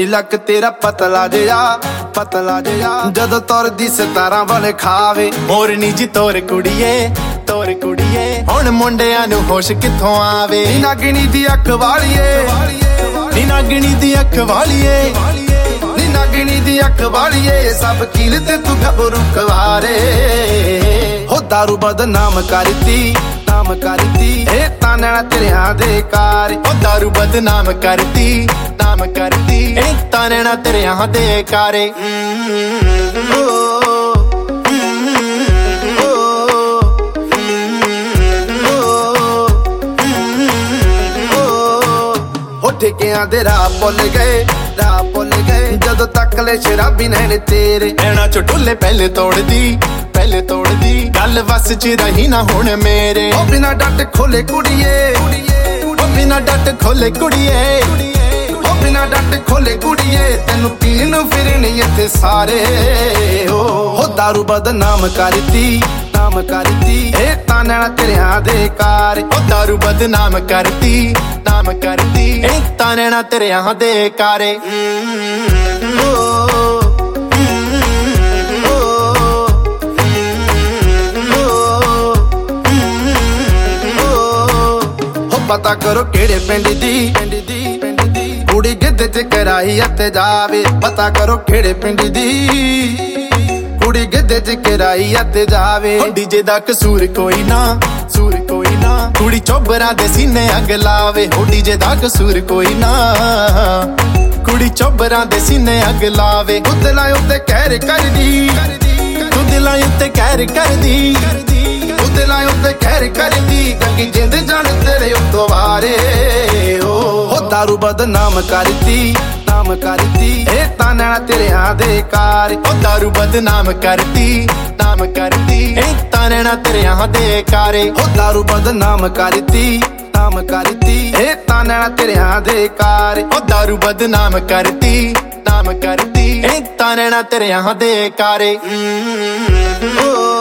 ਨੀ ਲੱਕ ਤੇਰਾ ਪਤਲਾ ਜਿਹਾ ਜਦੋਂ ਤੁਰਦੀ ਸਿਤਾਰਾਂ ਵਾਲੇ ਖਾਵੇ। ਮੋਰਨੀ ਜੀ ਤੋਰ ਕੁੜੀਏ ਹੁਣ ਮੁੰਡਿਆਂ ਨੂੰ ਹੋਸ਼ ਕਿੱਥੋਂ ਆਵੇ। ਨੀ ਨਾਗਣੀ ਦੀ ਅੱਖ ਵਾਲੀਏ, ਨੀ ਨਾਗਣੀ ਦੀ ਅੱਖ ਵਾਲੀਏ, ਨੀ ਨਾਗਣੀ ਦੀ ਅੱਖ ਵਾਲੀਏ ਸਭ ਕੀਲ ਤੇ ਤੂੰ ਗੱਭਰੂ ਕੁਆਰੇ। ਹੋ ਦਾਰੂ ਬਦਨਾਮ ਕਰਤੀ ਇਹ ਤਾਂ ਨੈਣਾ ਤੇਰਿਆਂ ਦੇ ਕਾਰ। ਉਹ ਦਾਰੂ ਬਦਨਾਮ ਕਰਤੀ ਇਹ ਤਾਂ ਨੈਣਾ ਤੇਰਿਆਂ ਦੇ ਕਾਰੇ। ਠੇਕਿਆਂ ਦੇ ਰਾਹ ਭੁੱਲ ਗਏ ਜਦੋਂ ਤੱਕ ਲੈ ਸ਼ਰਾਬੀ ਨੈਣ ਤੇਰੇ। ਨੈਣਾ ਚ ਢੁੱਲੇ ਪਹਿਲੇ ਤੋੜਦੀ ਗੱਲ ਵਸ ਚ ਰਹੀ ਨਾ ਹੁਣ ਮੇਰੇ। ਉਹ ਬਿਨਾ ਡੱਟ ਖੋਲੇ ਕੁੜੀਏ, ਉਹ ਬਿਨਾ ਡੱਟ ਖੋਲੇ ਕੁੜੀਏ, ਉਹ ਬਿਨਾ ਡੱਟ ਖੋਲੇ ਕੁੜੀਏ ਤੈਨੂੰ ਪੀਣ ਨੂੰ ਫਿਰਨੀ ਇੱਥੇ ਸਾਰੇ। ਹੋ ਦਾਰੂ ਬਦਨਾਮ ਕਰਤੀ ਇਹ ਤਾਂ ਨੈਣਾ ਤੇਰਿਆਂ ਦੇ ਕਾਰ। ਉਹ ਦਾਰੂ ਬਦਨਾਮ ਕਰਤੀ ਇਹ ਤਾਂ ਨੈਣਾ ਤੇਰਿਆਂ ਦੇ ਕਾਰੇ। ਪਤਾ ਕਰੋ ਕਿਹੜੇ ਪਿੰਡ ਦੀ ਕੁੜੀ ਗਿੱਧੇ ਚ ਕਰਾਈ ਅਤੇ ਜਾਵੇ। ਪਤਾ ਕਰੋ ਕਿਹੜੇ ਪਿੰਡ ਦੀ ਕੁੜੀ ਗਿੱਧੇ ਚ ਕਰਾਈ ਅਤੇ ਜਾਵੇ। ਡੀਜੇ ਦਾ ਕਸੂਰ ਕੋਈ ਨਾ ਕੁੜੀ ਚੋਬਰਾਂ ਦੇ ਸੀਨੇ ਅੱਗ ਲਾਵੇ। ਹੋ ਡੀਜੇ ਦਾ ਕਸੂਰ ਕੋਈ ਨਾ ਕੁੜੀ ਚੋਬਰਾਂ ਦੇ ਸੀਨੇ ਅੱਗ ਲਾਵੇ। ਤੂੰ ਦਿਲਾਂ ਉੱਤੇ ਕਹਿਰ ਕਰਦੀ ਤੂੰ ਦਿਲਾਂ ਉੱਤੇ ਕਹਿਰ ਕਰਦੀ ਤੂੰ ਦਿਲਾਂ ਉੱਤੇ ਕਹਿਰ ਕਰਦੀ ਗੰਗੀ ਜਿੰਦ ਜਾਣ ਤੇਰੇ ਉੱਤੋਂ ਵਾਰੇ। ਹੋ ਦਾਰੂ ਬਦਨਾਮ ਕਰਤੀ ਇਹ ਤਾਂ ਨੈਣਾ ਤੇਰਿਆਂ ਦੇ ਕਾਰ। ਉਹ ਦਾਰੂ ਬਦਨਾਮ ਕਰਤੀ ਇਹ ਤਾਂ ਨੈਣਾ ਤੇਰਿਆਂ ਦੇ ਕਾਰੇ। ਹੋ ਦਾਰੂ ਬਦਨਾਮ ਕਰਤੀ ਇਹ ਤਾਂ ਨੈਣਾ ਤੇਰਿਆਂ ਦੇ ਕਾਰ। ਉਹ ਦਾਰੂ ਬਦਨਾਮ ਕਰਤੀ ਇਹ ਤਾਂ ਨੈਣਾ ਤੇਰਿਆਂ ਦੇ ਕਾਰੇ।